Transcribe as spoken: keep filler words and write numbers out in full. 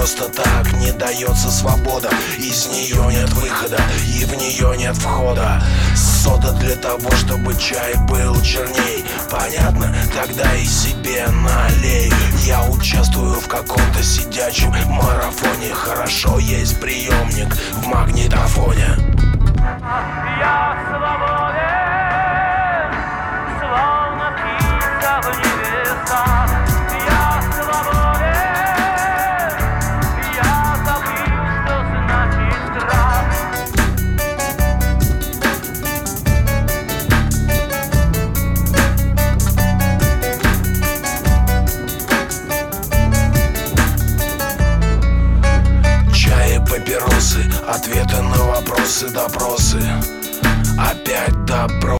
просто так не дается свобода. Из нее нет выхода и в нее нет входа. Сода для того, чтобы чай был черней. Понятно? Тогда и себе налей. Я участвую в каком-то сидячем марафоне. Хорошо, есть приемник в магнитофоне. Я свободен, словно птица в небесах. Я свободен, я забыл, что значит страх. Чай и папиросы, ответы на вопросы, допросы. Опять добро.